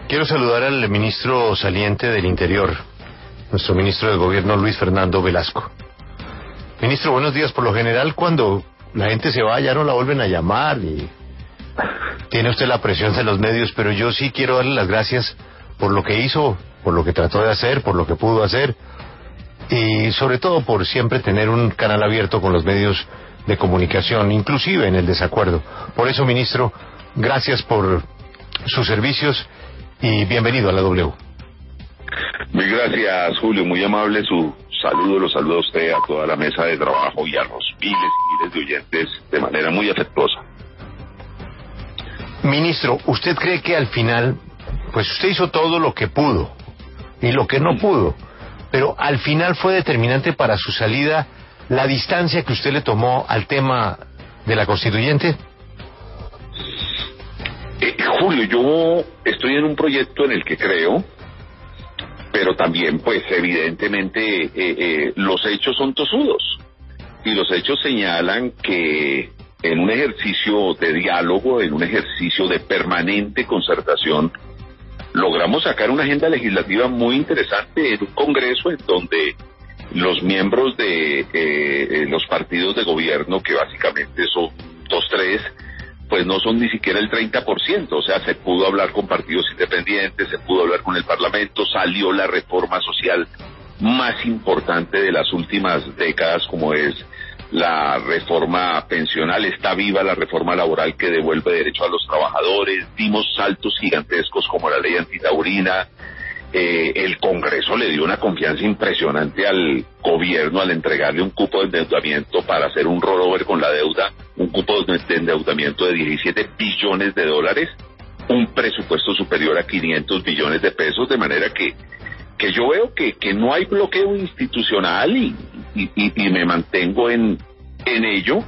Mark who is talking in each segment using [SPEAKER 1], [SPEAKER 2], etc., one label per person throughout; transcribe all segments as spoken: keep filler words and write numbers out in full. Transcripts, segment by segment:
[SPEAKER 1] Quiero saludar al ministro saliente del Interior, nuestro ministro de Gobierno, Luis Fernando Velasco. Ministro, buenos días. Por lo general, cuando la gente se va, ya no la vuelven a llamar y tiene usted la presión de los medios, pero yo sí quiero darle las gracias por lo que hizo, por lo que trató de hacer, por lo que pudo hacer y sobre todo por siempre tener un canal abierto con los medios de comunicación, inclusive en el desacuerdo. Por eso, ministro, gracias por sus servicios y bienvenido a la W.
[SPEAKER 2] Mil gracias, Julio, muy amable su saludo, lo saludo a usted, a toda la mesa de trabajo y a los miles y miles de oyentes de manera muy afectuosa.
[SPEAKER 1] Ministro, ¿usted cree que al final, pues usted hizo todo lo que pudo y lo que no pudo, pero al final fue determinante para su salida la distancia que usted le tomó al tema de la constituyente?
[SPEAKER 2] Eh, Julio, yo estoy en un proyecto en el que creo, pero también, pues, evidentemente, eh, eh, los hechos son tosudos. Y los hechos señalan que en un ejercicio de diálogo, en un ejercicio de permanente concertación, logramos sacar una agenda legislativa muy interesante en un Congreso en donde los miembros de eh, los partidos de gobierno, que básicamente son dos, tres, pues no son ni siquiera el treinta por ciento, o sea, se pudo hablar con partidos independientes, se pudo hablar con el Parlamento, salió la reforma social más importante de las últimas décadas, como es la reforma pensional, está viva la reforma laboral que devuelve derecho a los trabajadores, dimos saltos gigantescos como la ley antitaurina. Eh, el Congreso le dio una confianza impresionante al gobierno al entregarle un cupo de endeudamiento para hacer un rollover con la deuda, un cupo de endeudamiento de diecisiete billones de dólares, un presupuesto superior a quinientos billones de pesos, de manera que que yo veo que, que no hay bloqueo institucional y, y, y, y me mantengo en, en ello.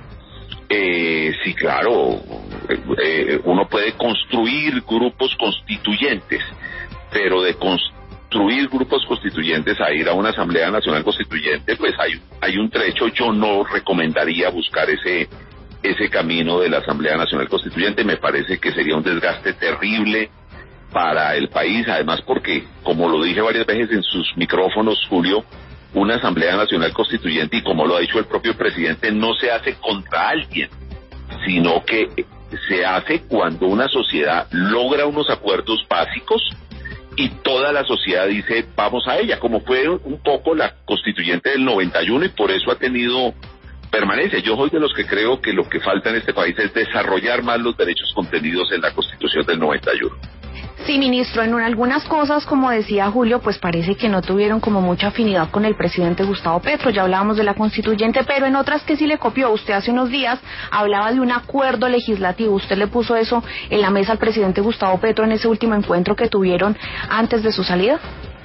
[SPEAKER 2] Eh, sí, claro, eh, uno puede construir grupos constituyentes, pero de construir grupos constituyentes a ir a una Asamblea Nacional Constituyente, pues hay, hay un trecho. Yo no recomendaría buscar ese, ese camino de la Asamblea Nacional Constituyente, me parece que sería un desgaste terrible para el país, además porque, como lo dije varias veces en sus micrófonos, Julio, una Asamblea Nacional Constituyente, y como lo ha dicho el propio presidente, no se hace contra alguien, sino que se hace cuando una sociedad logra unos acuerdos básicos y toda la sociedad dice vamos a ella, como fue un poco la constituyente del noventa y uno, y por eso ha tenido permanencia. Yo soy de los que creo que lo que falta en este país es desarrollar más los derechos contenidos en la Constitución del noventa y uno.
[SPEAKER 3] Sí, ministro, en algunas cosas, como decía Julio, pues parece que no tuvieron como mucha afinidad con el presidente Gustavo Petro, ya hablábamos de la constituyente, pero en otras que sí le copió. Usted hace unos días hablaba de un acuerdo legislativo, usted le puso eso en la mesa al presidente Gustavo Petro en ese último encuentro que tuvieron antes de su salida.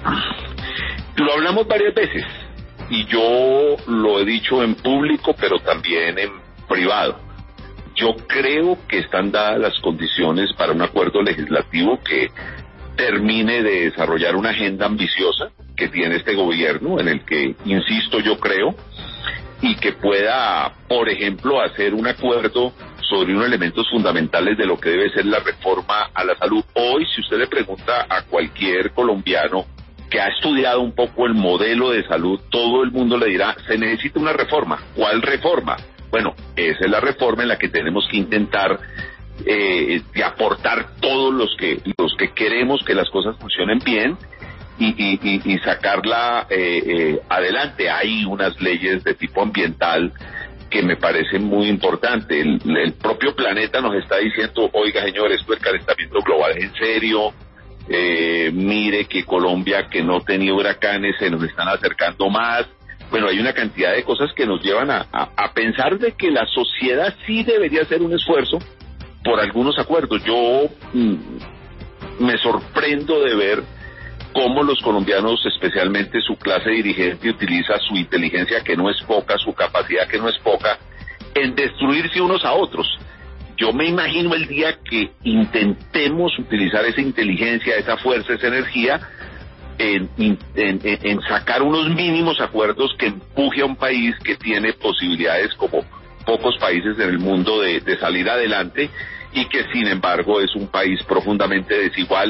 [SPEAKER 2] Lo hablamos varias veces, y yo lo he dicho en público, pero también en privado. Yo creo que están dadas las condiciones para un acuerdo legislativo que termine de desarrollar una agenda ambiciosa que tiene este gobierno, en el que, insisto, yo creo, y que pueda, por ejemplo, hacer un acuerdo sobre unos elementos fundamentales de lo que debe ser la reforma a la salud. Hoy, si usted le pregunta a cualquier colombiano que ha estudiado un poco el modelo de salud, todo el mundo le dirá, se necesita una reforma. ¿Cuál reforma? Bueno, esa es la reforma en la que tenemos que intentar eh, de aportar todos los que los que queremos que las cosas funcionen bien y, y, y, y sacarla eh, eh, adelante. Hay unas leyes de tipo ambiental que me parecen muy importantes. El, el propio planeta nos está diciendo, oiga señores, esto del calentamiento global es en serio. Eh, mire que Colombia, que no tenía huracanes, se nos están acercando más. Bueno, hay una cantidad de cosas que nos llevan a, a, a pensar de que la sociedad sí debería hacer un esfuerzo por algunos acuerdos. Yo mm, me sorprendo de ver cómo los colombianos, especialmente su clase dirigente, utiliza su inteligencia, que no es poca, su capacidad, que no es poca, en destruirse unos a otros. Yo me imagino el día que intentemos utilizar esa inteligencia, esa fuerza, esa energía, En, en, en, en sacar unos mínimos acuerdos que empuje a un país que tiene posibilidades como pocos países en el mundo de, de salir adelante, y que sin embargo es un país profundamente desigual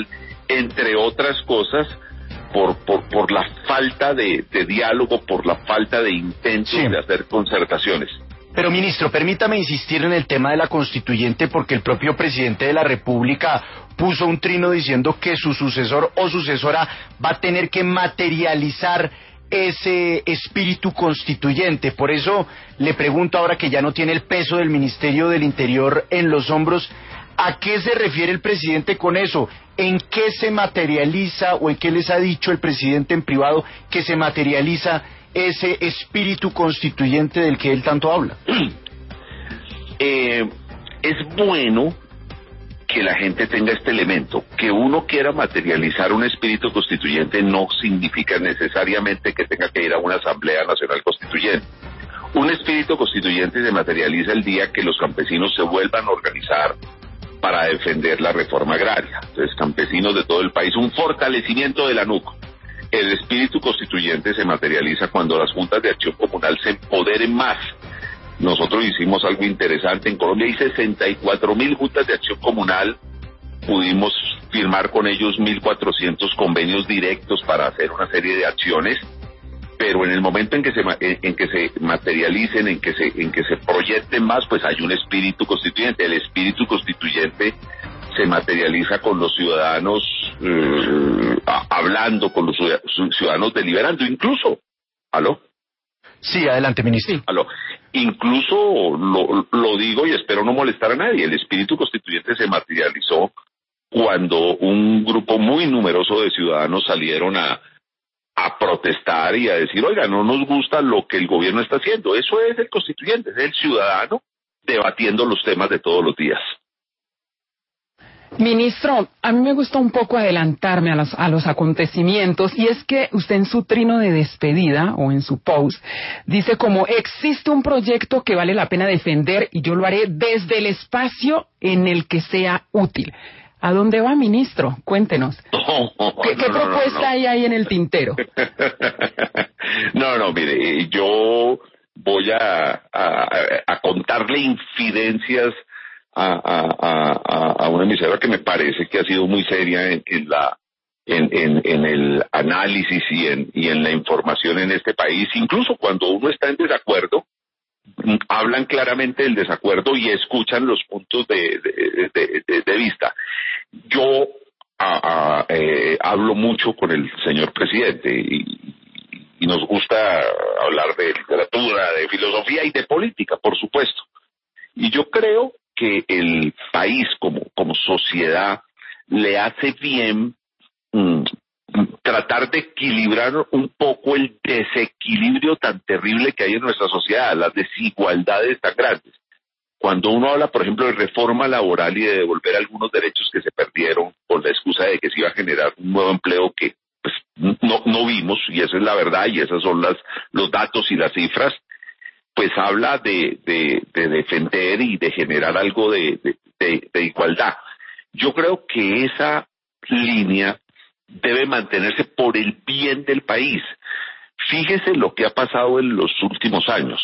[SPEAKER 2] entre otras cosas, por, por, por la falta de, de diálogo, por la falta de intentos sí. de hacer concertaciones.
[SPEAKER 4] Pero, ministro, permítame insistir en el tema de la constituyente, porque el propio presidente de la República puso un trino diciendo que su sucesor o sucesora va a tener que materializar ese espíritu constituyente. Por eso le pregunto, ahora que ya no tiene el peso del Ministerio del Interior en los hombros, ¿a qué se refiere el presidente con eso? ¿En qué se materializa o en qué les ha dicho el presidente en privado que se materializa ese espíritu constituyente del que él tanto habla?
[SPEAKER 2] Eh, es bueno que la gente tenga este elemento. Que uno quiera materializar un espíritu constituyente no significa necesariamente que tenga que ir a una Asamblea Nacional Constituyente. Un espíritu constituyente se materializa el día que los campesinos se vuelvan a organizar para defender la reforma agraria. Entonces, campesinos de todo el país, un fortalecimiento de la N U C. El espíritu constituyente se materializa cuando las juntas de acción comunal se empoderen más. Nosotros hicimos algo interesante. En Colombia hay sesenta y cuatro mil juntas de acción comunal. Pudimos firmar con ellos mil cuatrocientos convenios directos para hacer una serie de acciones. Pero en el momento en que se en que se materialicen, en que se en que se proyecten más, pues hay un espíritu constituyente. El espíritu constituyente se materializa con los ciudadanos eh, hablando, con los ciudadanos deliberando, incluso. ¿Aló?
[SPEAKER 4] Sí, adelante, ministro.
[SPEAKER 2] ¿Aló? Incluso lo, lo digo y espero no molestar a nadie. El espíritu constituyente se materializó cuando un grupo muy numeroso de ciudadanos salieron a a protestar y a decir, oiga, no nos gusta lo que el gobierno está haciendo. Eso es el constituyente, es el ciudadano debatiendo los temas de todos los días.
[SPEAKER 5] Ministro, a mí me gusta un poco adelantarme a los, a los acontecimientos, y es que usted en su trino de despedida o en su post dice como existe un proyecto que vale la pena defender y yo lo haré desde el espacio en el que sea útil. ¿A dónde va, ministro? Cuéntenos.
[SPEAKER 2] No,
[SPEAKER 5] ¿Qué, qué
[SPEAKER 2] no,
[SPEAKER 5] propuesta
[SPEAKER 2] no, no.
[SPEAKER 5] hay ahí en el tintero?
[SPEAKER 2] No, no, mire, yo voy a, a, a contarle infidencias a, a, a, a una emisora que me parece que ha sido muy seria en, en la en, en, en el análisis y en, y en la información en este país. Incluso cuando uno está en desacuerdo, hablan claramente del desacuerdo y escuchan los puntos de, de, de, de, de vista. Yo a, a, eh, hablo mucho con el señor presidente y, y nos gusta hablar de literatura, de filosofía y de política, por supuesto. Y yo creo que el país como, como sociedad le hace bien mmm, tratar de equilibrar un poco el desequilibrio tan terrible que hay en nuestra sociedad, las desigualdades tan grandes. Cuando uno habla, por ejemplo, de reforma laboral y de devolver algunos derechos que se perdieron con la excusa de que se iba a generar un nuevo empleo que pues no, no vimos, y esa es la verdad, y esos son las, los datos y las cifras, pues habla de, de, de defender y de generar algo de, de, de, de igualdad. Yo creo que esa línea debe mantenerse por el bien del país. Fíjese lo que ha pasado en los últimos años.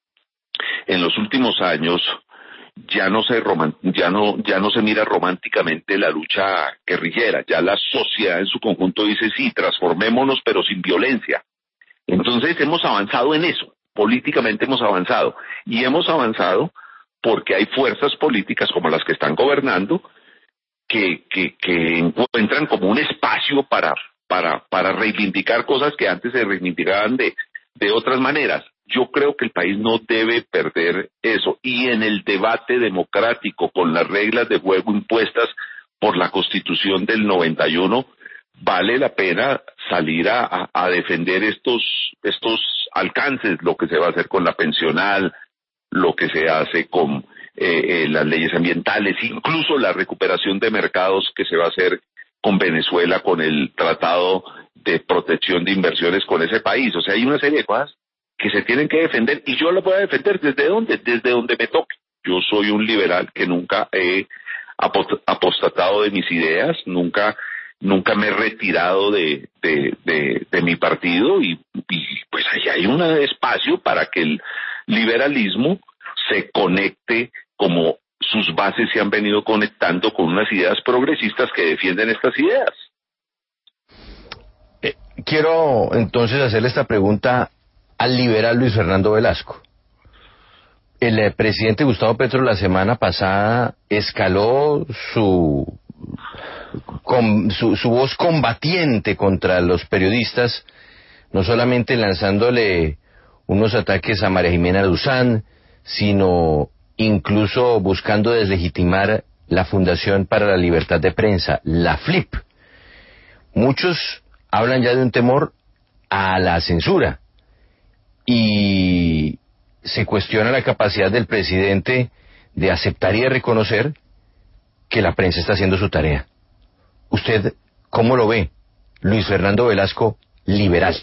[SPEAKER 2] En los últimos años ya no se roman, ya no ya no se mira románticamente la lucha guerrillera. Ya la sociedad en su conjunto dice sí, transformémonos pero sin violencia. Entonces hemos avanzado en eso. Políticamente hemos avanzado y hemos avanzado porque hay fuerzas políticas como las que están gobernando que, que, que encuentran como un espacio para, para, para reivindicar cosas que antes se reivindicaban de, de otras maneras. Yo creo que el país no debe perder eso, y en el debate democrático con las reglas de juego impuestas por la Constitución del noventa y uno, vale la pena salir a, a, a defender estos, estos alcances, lo que se va a hacer con la pensional, lo que se hace con Eh, eh, las leyes ambientales, incluso la recuperación de mercados que se va a hacer con Venezuela, con el tratado de protección de inversiones con ese país. O sea, hay una serie de cosas que se tienen que defender, y yo las voy a defender desde donde, desde donde me toque. Yo soy un liberal que nunca he apostatado de mis ideas, nunca nunca me he retirado de de, de, de mi partido, y, y pues ahí hay un espacio para que el liberalismo se conecte como sus bases se han venido conectando con unas ideas progresistas que defienden estas ideas.
[SPEAKER 6] quiero entonces hacerle esta pregunta al liberal Luis Fernando Velasco. El eh, presidente Gustavo Petro la semana pasada escaló su, con, su, su voz combatiente contra los periodistas, no solamente lanzándole unos ataques a María Jimena Duzán, sino incluso buscando deslegitimar la Fundación para la Libertad de Prensa, la FLIP. Muchos hablan ya de un temor a la censura y se cuestiona la capacidad del presidente de aceptar y de reconocer que la prensa está haciendo su tarea. ¿Usted cómo lo ve, Luis Fernando Velasco, liberal?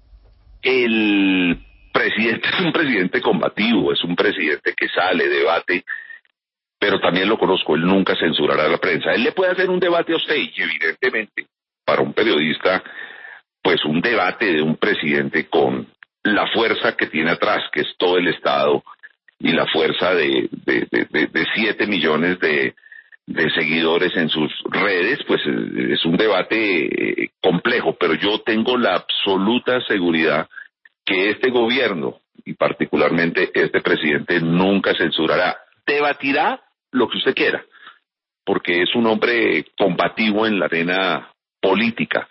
[SPEAKER 2] El presidente es un presidente combativo, es un presidente que sale, debate, pero también lo conozco, él nunca censurará a la prensa. Él le puede hacer un debate a usted y evidentemente para un periodista, pues un debate de un presidente con la fuerza que tiene atrás, que es todo el Estado, y la fuerza de, de, de, de, de siete millones de, de seguidores en sus redes, pues es un debate complejo, pero yo tengo la absoluta seguridad que este gobierno, y particularmente este presidente, nunca censurará. Debatirá lo que usted quiera, porque es un hombre combativo en la arena política,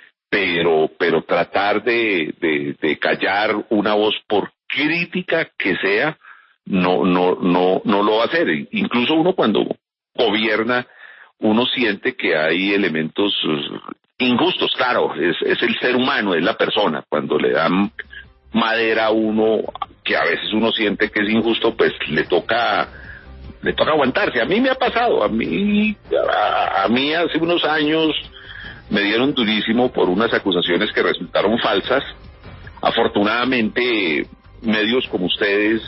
[SPEAKER 2] pero pero tratar de, de, de callar una voz por crítica que sea, no no no no lo va a hacer. Incluso uno cuando gobierna, uno siente que hay elementos injustos, claro, es, es el ser humano, es la persona, cuando le dan madera a uno, que a veces uno siente que es injusto, pues le toca le toca aguantarse. A mí me ha pasado, a mí a, a mí hace unos años me dieron durísimo por unas acusaciones que resultaron falsas. Afortunadamente, medios como ustedes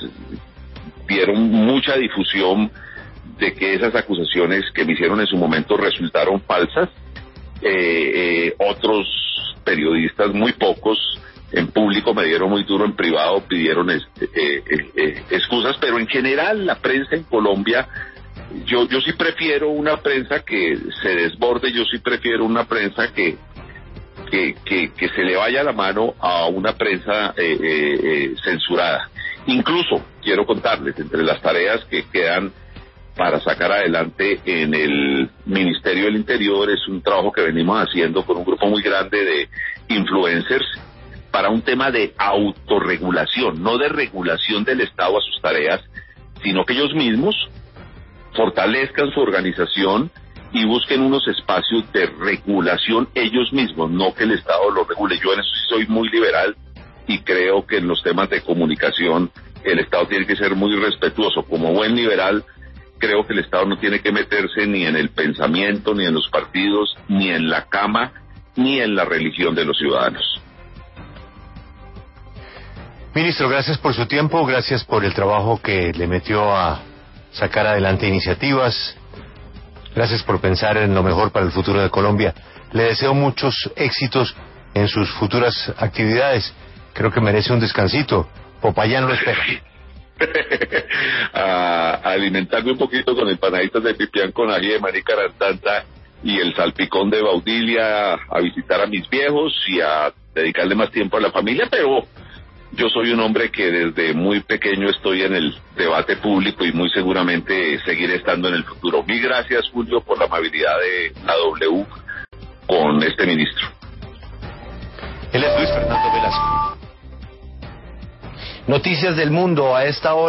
[SPEAKER 2] dieron mucha difusión de que esas acusaciones que me hicieron en su momento resultaron falsas. Eh, eh, otros periodistas, muy pocos, en público me dieron muy duro, en privado pidieron este, eh, eh, eh, excusas, pero en general la prensa en Colombia, Yo, yo sí prefiero una prensa que se desborde, yo sí prefiero una prensa que que, que, que se le vaya la mano a una prensa eh, eh, eh, censurada. Incluso, quiero contarles, entre las tareas que quedan para sacar adelante en el Ministerio del Interior, es un trabajo que venimos haciendo con un grupo muy grande de influencers para un tema de autorregulación, no de regulación del Estado a sus tareas, sino que ellos mismos fortalezcan su organización y busquen unos espacios de regulación ellos mismos, no que el Estado lo regule. Yo en eso sí soy muy liberal y creo que en los temas de comunicación el Estado tiene que ser muy respetuoso. Como buen liberal, creo que el Estado no tiene que meterse ni en el pensamiento, ni en los partidos, ni en la cama, ni en la religión de los ciudadanos.
[SPEAKER 1] Ministro, gracias por su tiempo, gracias por el trabajo que le metió a sacar adelante iniciativas. Gracias por pensar en lo mejor para el futuro de Colombia. Le deseo muchos éxitos en sus futuras actividades. Creo que merece un descansito. Popayán lo espera.
[SPEAKER 2] a, a alimentarme un poquito con empanaditas de pipián con ají de maní carantanta y el salpicón de Baudilia, a visitar a mis viejos y a dedicarle más tiempo a la familia, pero yo soy un hombre que desde muy pequeño estoy en el debate público y muy seguramente seguiré estando en el futuro. Mil gracias, Julio, por la amabilidad de la W con este ministro.
[SPEAKER 1] Él es Luis Fernando Velasco.
[SPEAKER 6] Noticias del mundo a esta hora.